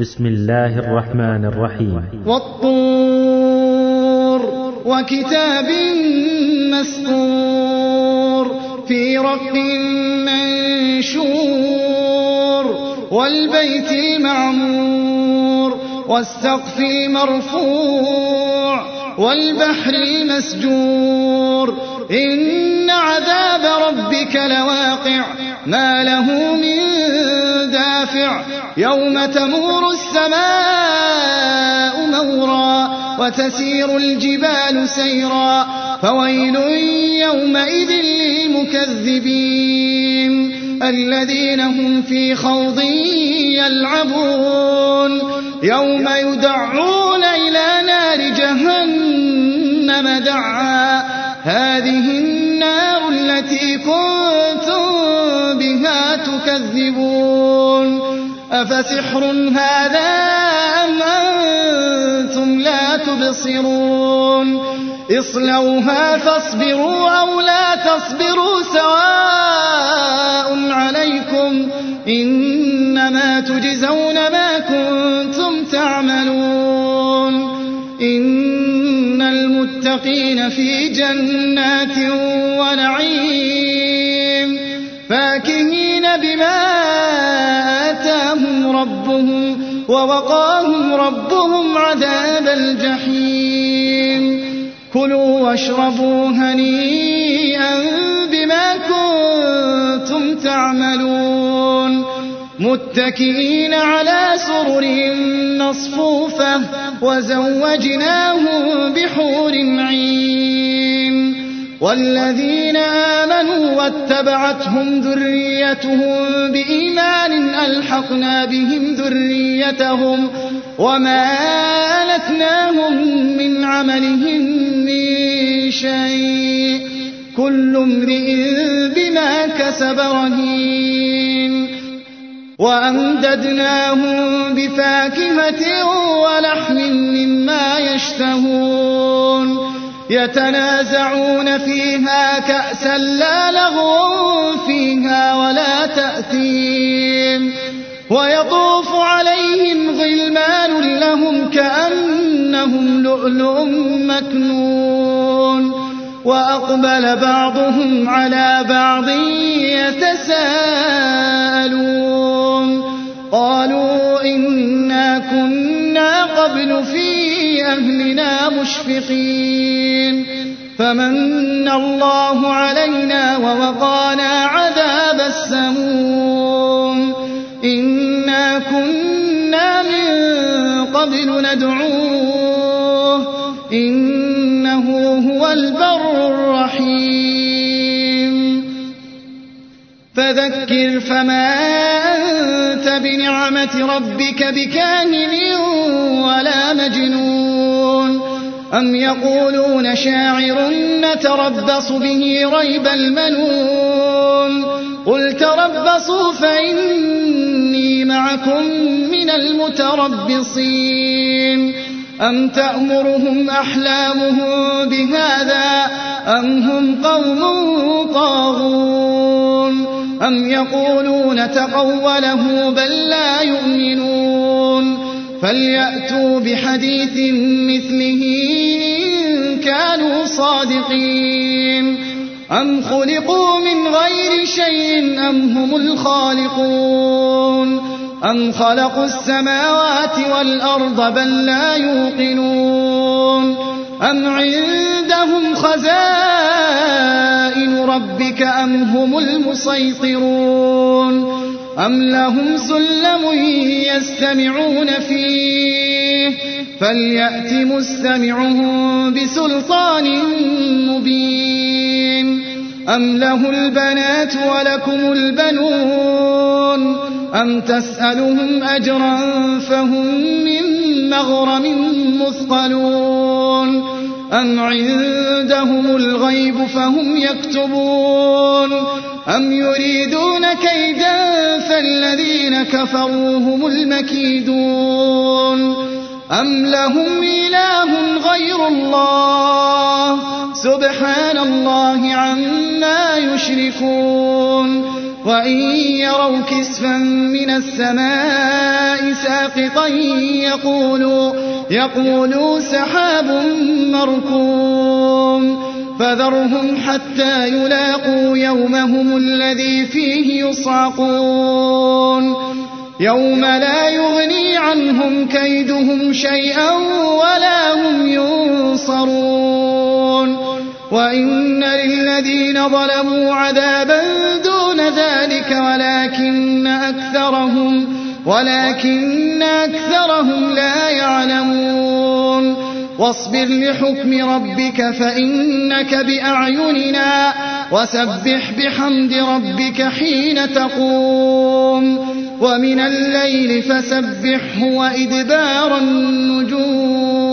بسم الله الرحمن الرحيم. والطور وكتاب مسطور في رق منشور والبيت المعمور والسقف المرفوع والبحر المسجور إن عذاب ربك لواقع ما له من دافع يوم تمور السماء مورا وتسير الجبال سيرا فويل يومئذ للمكذبين الذين هم في خوض يلعبون يوم يدعون إلى نار جهنم دعا هذه النار التي كنتم بها تكذبون أفسحر هذا أم أنتم لا تبصرون اصلوها فاصبروا أو لا تصبروا سواء عليكم إنما تجزون ما كنتم تعملون إن المتقين في جنات ونعيم فاكهين بما آتاهم ربهم ووقاهم ربهم عذاب الجحيم كلوا واشربوا هنيئا بما كنتم تعملون متكئين على سرر مصفوفة وزوجناهم بحور عين والذين آمنوا واتبعتهم ذريتهم بإيمان ألحقنا بهم ذريتهم وما ألتناهم من عملهم من شيء كل امرئ بما كسب رهين وأمددناهم بفاكهة ولحم مما يشتهون يتنازعون فيها كأسا لا لغو فيها ولا تأثيم ويطوف عليهم غلمان لهم كأنهم لؤلؤ مكنون وأقبل بعضهم على بعض يتساءلون قالوا إنا كنا قبل في أهلنا مشفقين فمن الله علينا ووقانا عذاب السموم إنا كنا من قبل ندعوه إنه هو البر الرحيم فذكر فما أنت بنعمة ربك بكاهن ولا مجنون أم يقولون شاعر نتربص به ريب المنون قل تربصوا فإني معكم من المتربصين أم تأمرهم أحلامهم بهذا أم هم قوم طاغون أم يقولون تقوله بل لا يؤمنون فليأتوا بحديث مثله إن كانوا صادقين أم خلقوا من غير شيء أم هم الخالقون أم خلقوا السماوات والأرض بل لا يوقنون أم عندهم خزائن ربك أم هم المسيطرون أم لهم سلم يستمعون فيه فليأت مستمعهم بسلطان مبين أم له البنات ولكم البنون أم تسألهم أجرا فهم من مغرم مثقلون أم عندهم الغيب فهم يكتبون أم يريدون كيدا فالذين كفروا هم المكيدون أم لهم إله غير الله سبحان الله عما يشركون وإن يروا كسفا من السماء ساقطا يقولوا سحاب مركوم فذرهم حتى يلاقوا يومهم الذي فيه يصعقون يوم لا يغني عنهم كيدهم شيئا ولا هم ينصرون وإن للذين ظلموا عذابا دون ذلك ولكن أكثرهم لا يعلمون واصبر لحكم ربك فإنك بأعيننا وسبح بحمد ربك حين تقوم ومن الليل فسبحه وإدبار النجوم